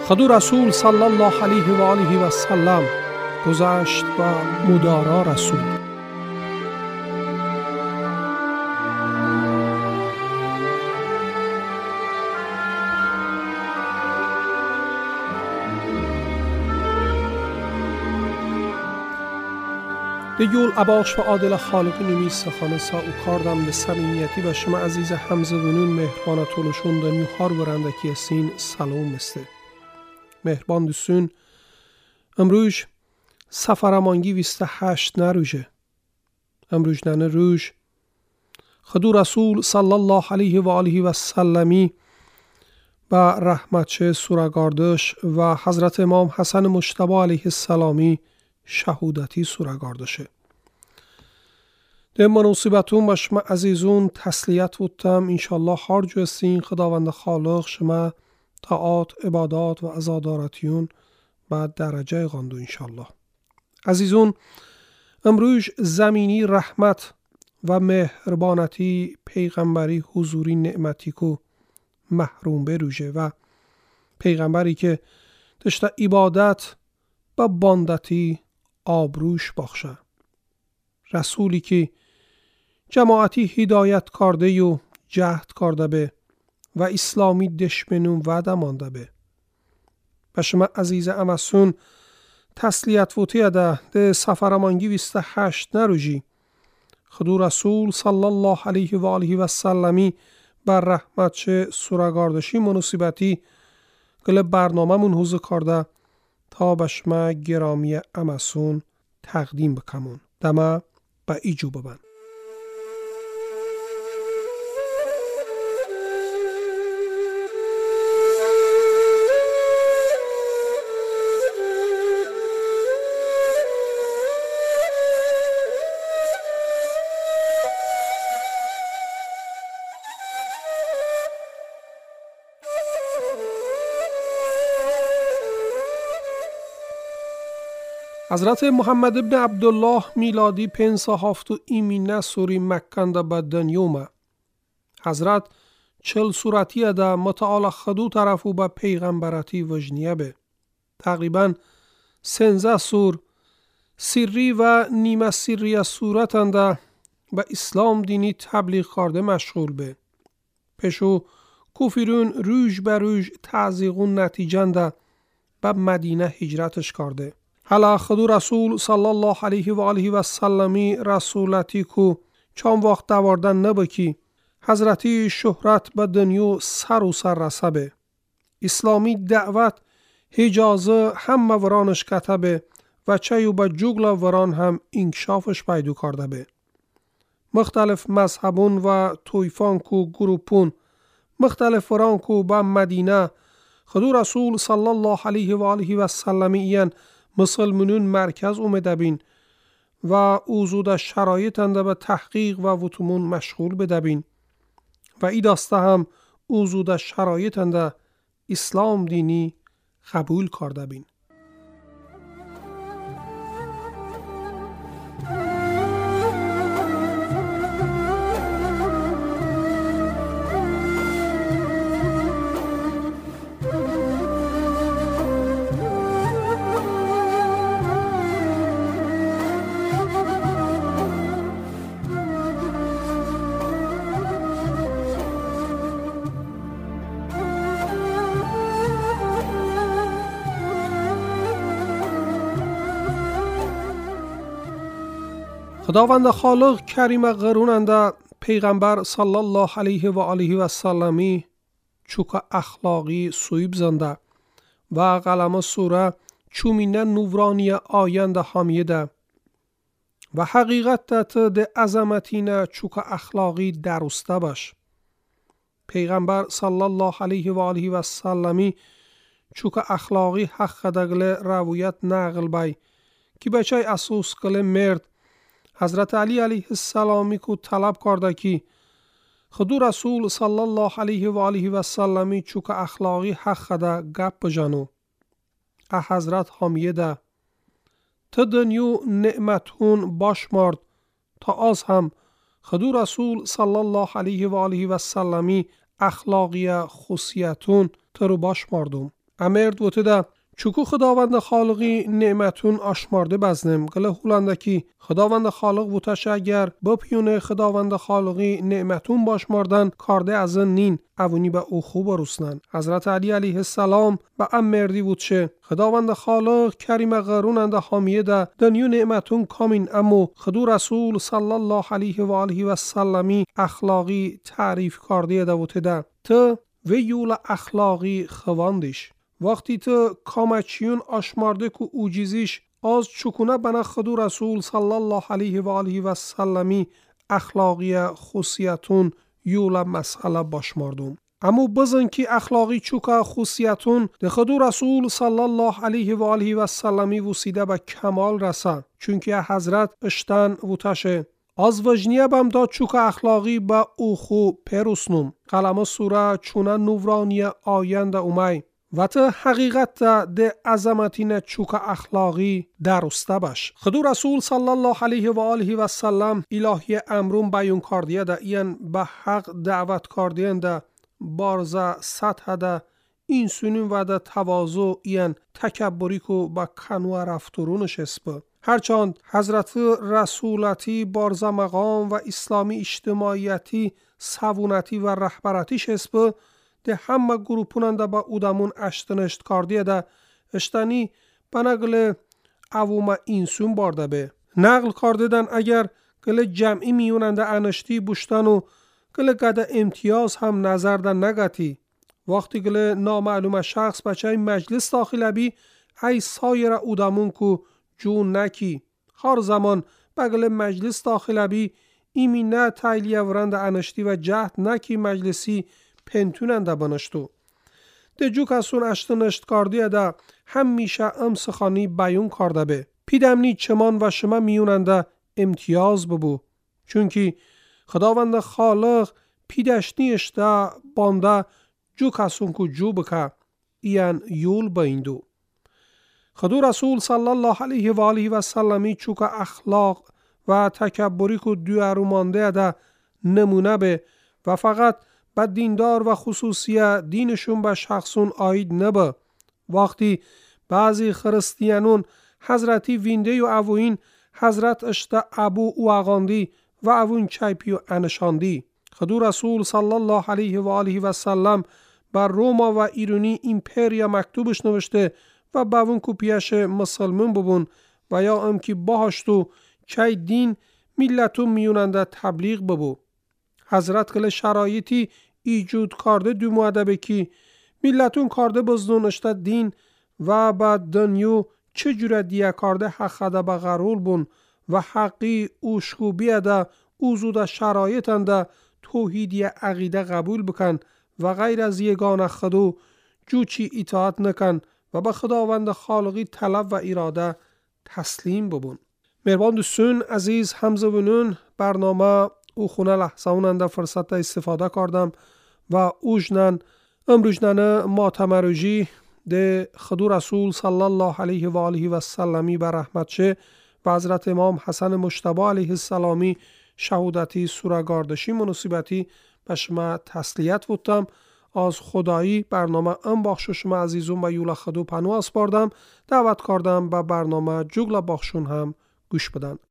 خدو رسول صلی الله علیه و آله و سلم گذشت و مدارا رسول. دیول اباش و عادل خالق نمی سخانه سا او کاردم به صمیمیتی و شما عزیز همزه ونون مهربان طولشون دنیو هار برندکی سین سلام مسته. مهربان دوستون امروز سفرمانگی 28 نروژه. امروز ننه روز خدو رسول صلی الله علیه و آله و سلمی و رحمتش سورگاردش و حضرت امام حسن مجتبی علیه السلامی شهودتی سورگاردشه. در مناسبتون و شما عزیزون تسلیت بودم انشالله هر جوستین خداوند خالق شما طاعات عبادات و عزادارتیون و درجه غاندو انشالله. عزیزون امروز زمینی رحمت و مهربانتی پیغمبری حضوری نعمتی کو محروم بروژه و پیغمبری که دشت عبادت و باندتی آبروش بخشه. رسولی که جماعتی هدایت کرده و جهد کرده به و اسلامی دشمنون وعده مانده به. و شما عزیز امسون تسلیت وطیه ده سفرمانگی 28 نروژی خدو رسول صلی الله علیه و آله و سلمی بر رحمتش سورگاردشی مناسبتی گل برنامه من حوزه کرده تا به شما گرامی امسون تقدیم بکمون. دمه به ایجو ببن. حضرت محمد ابن عبدالله میلادی 57 ایمینه سوری مکند به دنیومه. حضرت 40 سورتی ده متعال خدو طرفو به پیغمبرتی وجنیه به. تقریبا 13 سور سری و نیمه سری سورتن ده به اسلام دینی تبلیغ کرده مشغول به. پشو کفرون روز به روز تعزیقون نتیجن ده به مدینه هجرتش کرده. حالا خدو رسول صلی الله علیه و آله و سلمی رسولتی کو چند وقت دواردن نبکی حضرتی شهرت به دنیو سر و سر رسبه. اسلامی دعوت حجازه هم ورانش کتبه و چیو به جگل وران هم انکشافش پیدا کرده به. مختلف مذهبون و تویفان کو گروپون مختلف وران کو به مدینه خدو رسول صلی الله علیه و آله و سلمی این مسلمانون مرکز اومده بین و اوزود شرایط انده به تحقیق و وطمون مشغول بده بین و ای داسته هم اوزود شرایط انده اسلام دینی قبول کرده بین. خداوند خالق کریم قروننده پیغمبر صلی الله علیه و آله و سلمی چوک اخلاقی سویب زنده و قلم سوره چومینه نورانی آینده حامیده و حقیقت ده عظمتینه چوک اخلاقی درسته باش. پیغمبر صلی الله علیه و آله و سلمی چوک اخلاقی حق دگل رویت نقل بای که بچه اساس کل مرد حضرت علی علیه السلامی کو طلب کرده که خدو رسول صلی الله علیه و آله و سلمی چوک اخلاقی حق ده گپ بجانو. حضرت حامیه ده تا دنیو نعمتون باش مرد تا از هم خدو رسول صلی الله علیه و آله و سلمی اخلاقی خصیتون ترو باش مردم. امرد وتدا چوکو خداوند خالقی نعمتون آشمارده بزنم گله هولندکی خداوند خالق وتش اگر بپیونه خداوند خالقی نعمتون باشماردن کارده ازن نین اوونی به او خوب روسنن. حضرت علی علیه السلام به امردی وتشه خداوند خالق کریم غروننده حامیه ده دنیو نعمتون کامین امو خدو رسول صلی الله علیه و آله و سلمی اخلاقی تعریف کارده ده وتدا ته و یول اخلاقی خواندش وقتی تو کامچیون آشمارده که اوجیزیش از چکونه بنا خدو رسول صلی الله علیه و آله و سلمی اخلاقی خصوصیتون یولا مسئله باشماردم. اما بزن که اخلاقی چوکا خصوصیتون ده خدو رسول صلی الله علیه و آله و سلمی وسیده به کمال رسه چونکه حضرت اشتن وتشه از وجنیه بم دا چوکا اخلاقی با او خو پروسنم قلم سوره چونه نورانی آینده اومی و تا حقیقت ده عظمتین چوک اخلاقی درسته باش. خدو رسول صلی الله علیه و آله و سلم الهی امرون بیان کردیه ده این به حق دعوت کردین ده بارزه سطح ده این سنین و ده تواضع این تکبری که با کنو رفتورونش اسبه. هرچند حضرت رسولتی بارزه مقام و اسلامی اجتماعیتی سوونتی و رهبرتیش اسبه ده همه گروپوننده با اودمون اشتنشت کاردیه ده اشتنی بناگل اوما اینسون بارده به نقل کاردیدن اگر گل جمعی میوننده انشتی بوشتن و گل گده امتیاز هم نظر ده نگتی وقتی گل نامعلوم شخص بچه مجلس داخل بی ای سایر اودمون کو جون نکی هر زمان بگل مجلس داخل بی ایمی نه تایلیه ورند انشتی و جهد نکی مجلسی پنتوننده بنشتو. ده جو کسون اشتنشت کاردیه ده همیشه سخانی بیون کارده به. پیدمنی چمان و شما میوننده امتیاز ببو. چونکی خداوند خالق پیدشنیش ده بانده جو کسون کو جو بکه این یول بیندو. خدو رسول صلی الله علیه و آله و سلمی چوک اخلاق و تکبری کو دوارمانده ده نمونه به و فقط با دیندار و خصوصیه دینشون به شخصون آید نبه. وقتی بعضی خرستیانون حضرتی وینده و اوین حضرت اشته ابو و اغاندی و اوین چایپی و انشاندی. خدو رسول صلی الله علیه و آله و سلم بر روما و ایرانی ایمپریا مکتوبش نوشته و با اون کپیش مسلمان ببون و یا ام که باهاشتو چای دین ملتو میوننده تبلیغ ببو. حضرت کل شرایطی ایجود کرده دو مؤدبه که ملتون کرده بزدون اشتا دین و با دنیو چجوره دیه کرده حقه به غرول بون و حقی اوشکوبیه ده اوزود شرایطنده توحیدی عقیده قبول بکن و غیر از یگان خدو جوچی اطاعت نکن و به خداوند خالقی طلب و اراده تسلیم ببون. مهربان دوستون عزیز همزبونون برنامه او خونه لحظه‌وننده فرصت استفاده کردم و اوجنن امروجنن ماتمروجی ده خدو رسول صلی الله علیه و آله و سلمی بر رحمت شه و حضرت امام حسن مجتبی علیه السلامی شهودتی سورگاردشی مناسبتی به شما تسلیت بودم. از خدایی برنامه ام بخش شما عزیزون و یولا خدو پنو اسپاردم دعوت کردم به برنامه جگل بخشون هم گوش بدن.